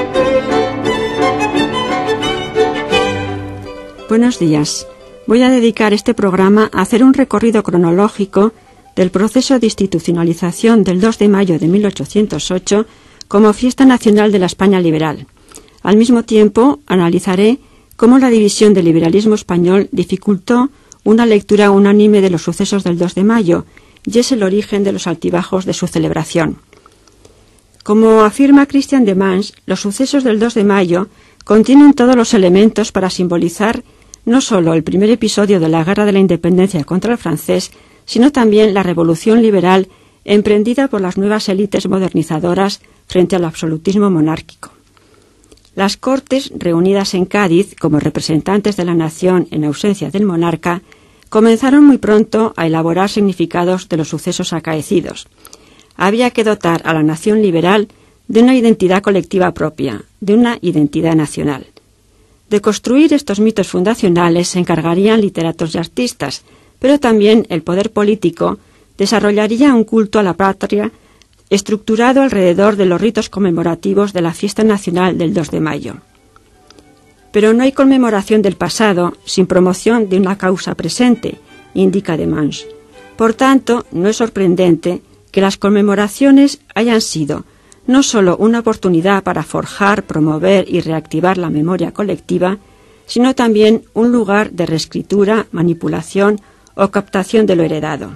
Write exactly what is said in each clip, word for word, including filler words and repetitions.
Buenos días. Voy a dedicar este programa a hacer un recorrido cronológico del proceso de institucionalización del dos de mayo de mil ochocientos ocho como fiesta nacional de la España liberal. Al mismo tiempo, analizaré cómo la división del liberalismo español dificultó una lectura unánime de los sucesos del dos de mayo y es el origen de los altibajos de su celebración. Como afirma Christian de Mans, los sucesos del dos de mayo contienen todos los elementos para simbolizar no solo el primer episodio de la Guerra de la Independencia contra el francés, sino también la revolución liberal emprendida por las nuevas élites modernizadoras frente al absolutismo monárquico. Las Cortes, reunidas en Cádiz como representantes de la nación en ausencia del monarca, comenzaron muy pronto a elaborar significados de los sucesos acaecidos. Había que dotar a la nación liberal de una identidad colectiva propia, de una identidad nacional. De construir estos mitos fundacionales se encargarían literatos y artistas, pero también el poder político desarrollaría un culto a la patria estructurado alrededor de los ritos conmemorativos de la fiesta nacional del dos de mayo. Pero no hay conmemoración del pasado sin promoción de una causa presente, indica de Mans. Por tanto, no es sorprendente que las conmemoraciones hayan sido no solo una oportunidad para forjar, promover y reactivar la memoria colectiva, sino también un lugar de reescritura, manipulación o captación de lo heredado.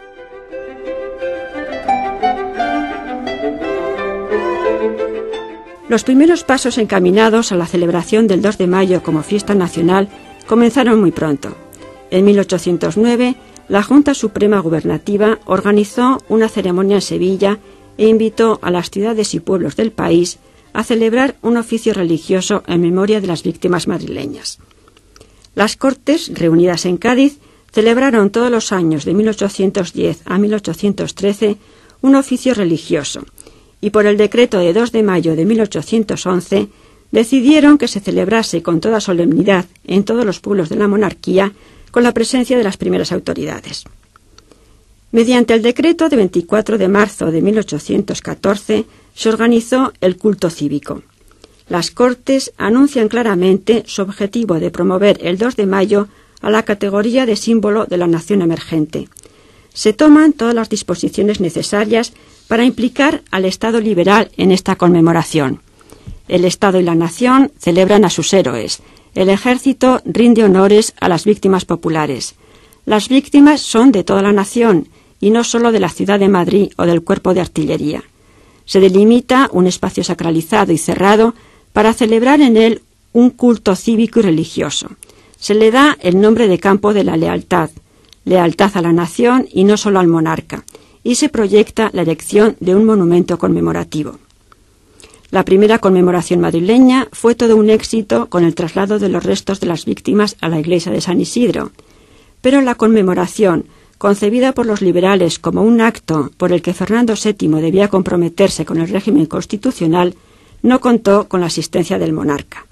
Los primeros pasos encaminados a la celebración del dos de mayo como fiesta nacional comenzaron muy pronto. En mil ochocientos nueve, la Junta Suprema Gubernativa organizó una ceremonia en Sevilla e invitó a las ciudades y pueblos del país a celebrar un oficio religioso en memoria de las víctimas madrileñas. Las Cortes, reunidas en Cádiz, celebraron todos los años de mil ochocientos diez a mil ochocientos trece un oficio religioso, y por el decreto de dos de mayo de mil ochocientos once decidieron que se celebrase con toda solemnidad en todos los pueblos de la monarquía con la presencia de las primeras autoridades. Mediante el decreto de veinticuatro de marzo de mil ochocientos catorce se organizó el culto cívico. Las Cortes anuncian claramente su objetivo de promover el dos de mayo a la categoría de símbolo de la nación emergente. Se toman todas las disposiciones necesarias para implicar al Estado liberal en esta conmemoración. El Estado y la nación celebran a sus héroes. El ejército rinde honores a las víctimas populares. Las víctimas son de toda la nación y no solo de la ciudad de Madrid o del cuerpo de artillería. Se delimita un espacio sacralizado y cerrado para celebrar en él un culto cívico y religioso. Se le da el nombre de campo de la lealtad, lealtad a la nación y no solo al monarca, y se proyecta la erección de un monumento conmemorativo. La primera conmemoración madrileña fue todo un éxito con el traslado de los restos de las víctimas a la iglesia de San Isidro, pero la conmemoración, concebida por los liberales como un acto por el que Fernando séptimo debía comprometerse con el régimen constitucional, no contó con la asistencia del monarca.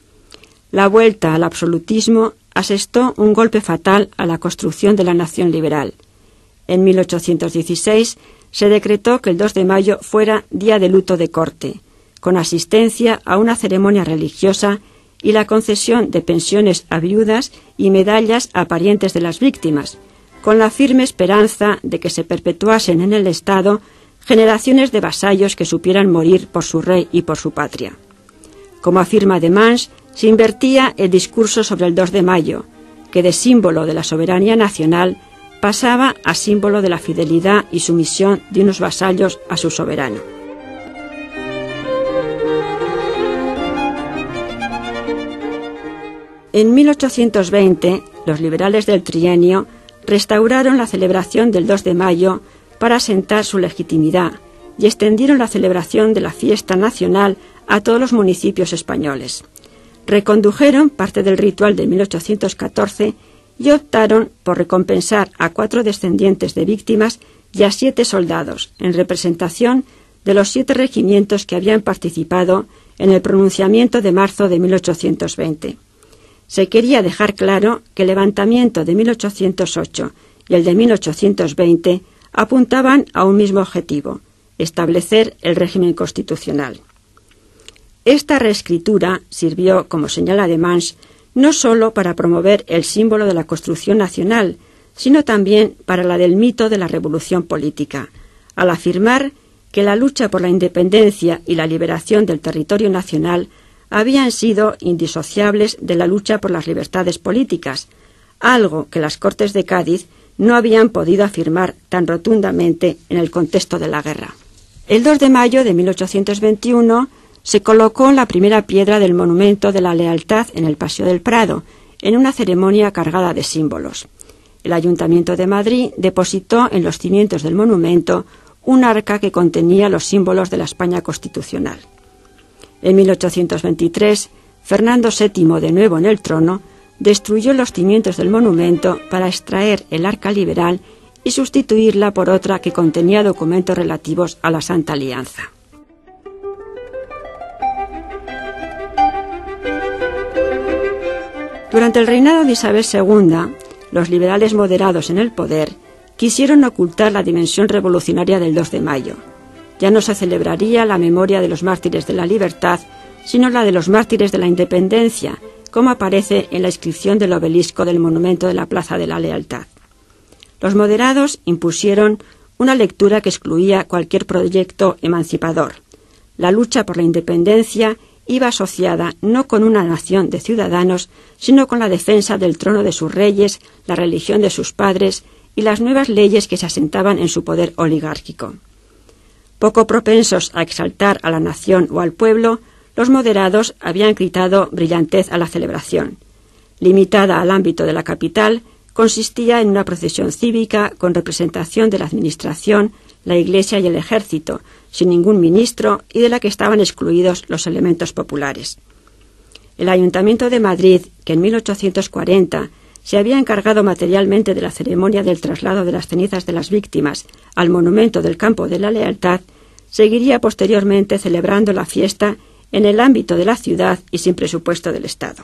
La vuelta al absolutismo asestó un golpe fatal a la construcción de la nación liberal. En mil ochocientos dieciséis se decretó que el dos de mayo fuera día de luto de corte, con asistencia a una ceremonia religiosa y la concesión de pensiones a viudas y medallas a parientes de las víctimas, con la firme esperanza de que se perpetuasen en el Estado generaciones de vasallos que supieran morir por su rey y por su patria. Como afirma de Mans, se invertía el discurso sobre el dos de mayo, que de símbolo de la soberanía nacional pasaba a símbolo de la fidelidad y sumisión de unos vasallos a su soberano. En mil ochocientos veinte, los liberales del trienio restauraron la celebración del dos de mayo para asentar su legitimidad y extendieron la celebración de la fiesta nacional a todos los municipios españoles. Recondujeron parte del ritual de mil ochocientos catorce y optaron por recompensar a cuatro descendientes de víctimas y a siete soldados, en representación de los siete regimientos que habían participado en el pronunciamiento de marzo de mil ochocientos veinte. Se quería dejar claro que el levantamiento de mil ochocientos ocho y el de mil ochocientos veinte apuntaban a un mismo objetivo: establecer el régimen constitucional. Esta reescritura sirvió, como señala de Mans, no sólo para promover el símbolo de la construcción nacional, sino también para la del mito de la revolución política, al afirmar que la lucha por la independencia y la liberación del territorio nacional habían sido indisociables de la lucha por las libertades políticas, algo que las Cortes de Cádiz no habían podido afirmar tan rotundamente en el contexto de la guerra. El dos de mayo de mil ochocientos veintiuno se colocó la primera piedra del monumento de la lealtad en el Paseo del Prado, en una ceremonia cargada de símbolos. El Ayuntamiento de Madrid depositó en los cimientos del monumento un arca que contenía los símbolos de la España constitucional. En mil ochocientos veintitrés, Fernando séptimo, de nuevo en el trono, destruyó los cimientos del monumento para extraer el arca liberal y sustituirla por otra que contenía documentos relativos a la Santa Alianza. Durante el reinado de Isabel segunda, los liberales moderados en el poder quisieron ocultar la dimensión revolucionaria del dos de mayo. Ya no se celebraría la memoria de los mártires de la libertad, sino la de los mártires de la independencia, como aparece en la inscripción del obelisco del monumento de la Plaza de la Lealtad. Los moderados impusieron una lectura que excluía cualquier proyecto emancipador. La lucha por la independencia iba asociada no con una nación de ciudadanos, sino con la defensa del trono de sus reyes, la religión de sus padres y las nuevas leyes que se asentaban en su poder oligárquico. Poco propensos a exaltar a la nación o al pueblo, los moderados habían quitado brillantez a la celebración. Limitada al ámbito de la capital, consistía en una procesión cívica con representación de la administración, la Iglesia y el ejército, sin ningún ministro y de la que estaban excluidos los elementos populares. El Ayuntamiento de Madrid, que en mil ochocientos cuarenta se había encargado materialmente de la ceremonia del traslado de las cenizas de las víctimas al monumento del Campo de la Lealtad, seguiría posteriormente celebrando la fiesta en el ámbito de la ciudad y sin presupuesto del Estado.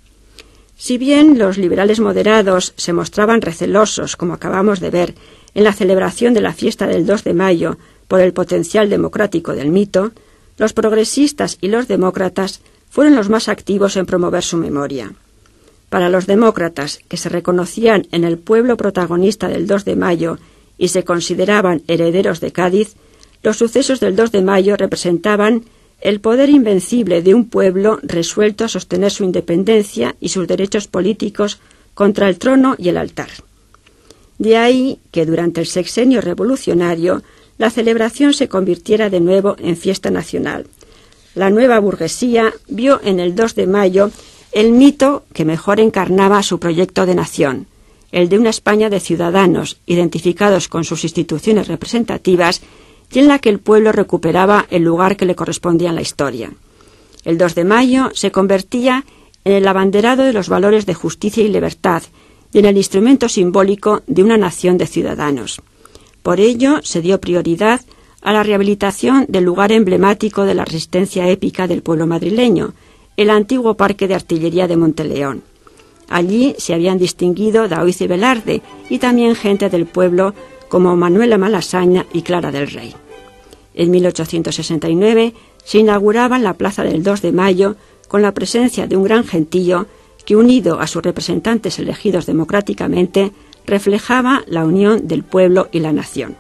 Si bien los liberales moderados se mostraban recelosos, como acabamos de ver, en la celebración de la fiesta del dos de mayo por el potencial democrático del mito, los progresistas y los demócratas fueron los más activos en promover su memoria. Para los demócratas, que se reconocían en el pueblo protagonista del dos de mayo y se consideraban herederos de Cádiz, los sucesos del dos de mayo representaban el poder invencible de un pueblo resuelto a sostener su independencia y sus derechos políticos contra el trono y el altar. De ahí que durante el sexenio revolucionario la celebración se convirtiera de nuevo en fiesta nacional. La nueva burguesía vio en el dos de mayo el mito que mejor encarnaba su proyecto de nación, el de una España de ciudadanos identificados con sus instituciones representativas y en la que el pueblo recuperaba el lugar que le correspondía en la historia. El dos de mayo se convertía en el abanderado de los valores de justicia y libertad y en el instrumento simbólico de una nación de ciudadanos. Por ello se dio prioridad a la rehabilitación del lugar emblemático de la resistencia épica del pueblo madrileño, el antiguo Parque de Artillería de Monteleón. Allí se habían distinguido Daoiz y Velarde y también gente del pueblo como Manuela Malasaña y Clara del Rey. En mil ochocientos sesenta y nueve se inauguraba la Plaza del dos de mayo con la presencia de un gran gentío que, unido a sus representantes elegidos democráticamente, reflejaba la unión del pueblo y la nación.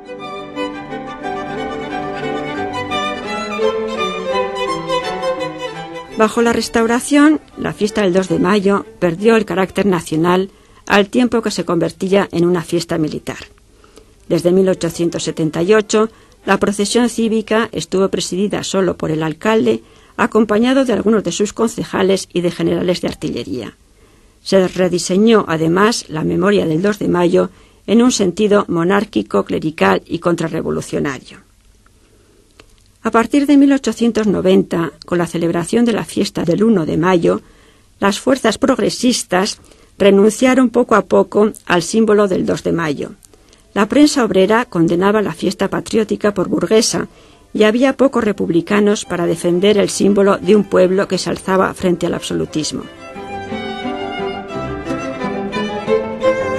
Bajo la Restauración, la fiesta del dos de mayo perdió el carácter nacional al tiempo que se convertía en una fiesta militar. Desde mil ochocientos setenta y ocho, la procesión cívica estuvo presidida solo por el alcalde, acompañado de algunos de sus concejales y de generales de artillería. Se rediseñó, además, la memoria del dos de mayo en un sentido monárquico, clerical y contrarrevolucionario. A partir de mil ochocientos noventa, con la celebración de la fiesta del uno de mayo, las fuerzas progresistas renunciaron poco a poco al símbolo del dos de mayo. La prensa obrera condenaba la fiesta patriótica por burguesa y había pocos republicanos para defender el símbolo de un pueblo que se alzaba frente al absolutismo.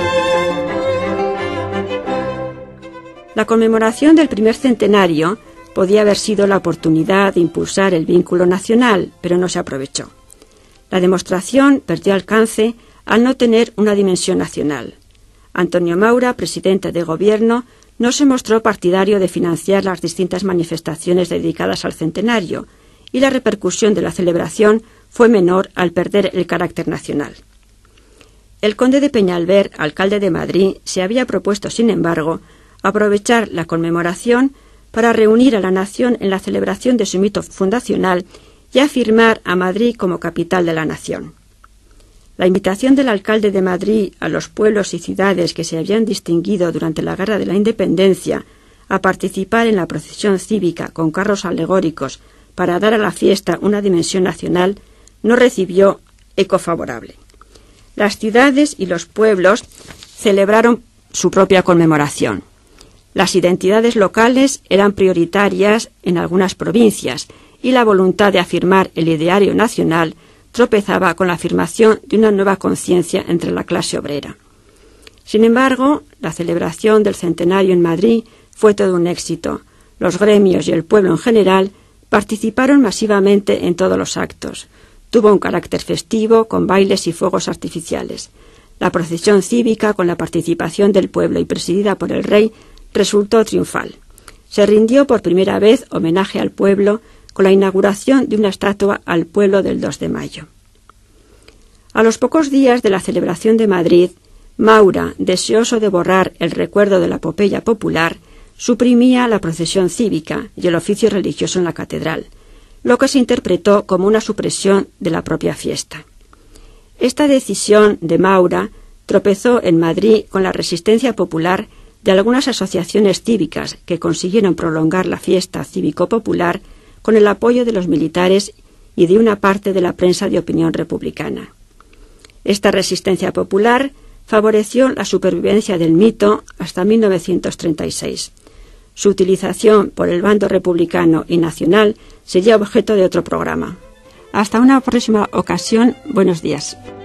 La conmemoración del primer centenario podía haber sido la oportunidad de impulsar el vínculo nacional, pero no se aprovechó. La demostración perdió alcance al no tener una dimensión nacional. Antonio Maura, presidente de Gobierno, no se mostró partidario de financiar las distintas manifestaciones dedicadas al centenario, y la repercusión de la celebración fue menor al perder el carácter nacional. El conde de Peñalver, alcalde de Madrid, se había propuesto, sin embargo, aprovechar la conmemoración para reunir a la nación en la celebración de su mito fundacional y afirmar a Madrid como capital de la nación. La invitación del alcalde de Madrid a los pueblos y ciudades que se habían distinguido durante la Guerra de la Independencia a participar en la procesión cívica con carros alegóricos para dar a la fiesta una dimensión nacional no recibió eco favorable. Las ciudades y los pueblos celebraron su propia conmemoración. Las identidades locales eran prioritarias en algunas provincias y la voluntad de afirmar el ideario nacional tropezaba con la afirmación de una nueva conciencia entre la clase obrera. Sin embargo, la celebración del centenario en Madrid fue todo un éxito. Los gremios y el pueblo en general participaron masivamente en todos los actos. Tuvo un carácter festivo, con bailes y fuegos artificiales. La procesión cívica, con la participación del pueblo y presidida por el rey, resultó triunfal. Se rindió por primera vez homenaje al pueblo con la inauguración de una estatua al pueblo del dos de mayo. A los pocos días de la celebración de Madrid, Maura, deseoso de borrar el recuerdo de la epopeya popular, suprimía la procesión cívica y el oficio religioso en la catedral, lo que se interpretó como una supresión de la propia fiesta. Esta decisión de Maura tropezó en Madrid con la resistencia popular de algunas asociaciones cívicas que consiguieron prolongar la fiesta cívico-popular con el apoyo de los militares y de una parte de la prensa de opinión republicana. Esta resistencia popular favoreció la supervivencia del mito hasta mil novecientos treinta y seis. Su utilización por el bando republicano y nacional sería objeto de otro programa. Hasta una próxima ocasión. Buenos días.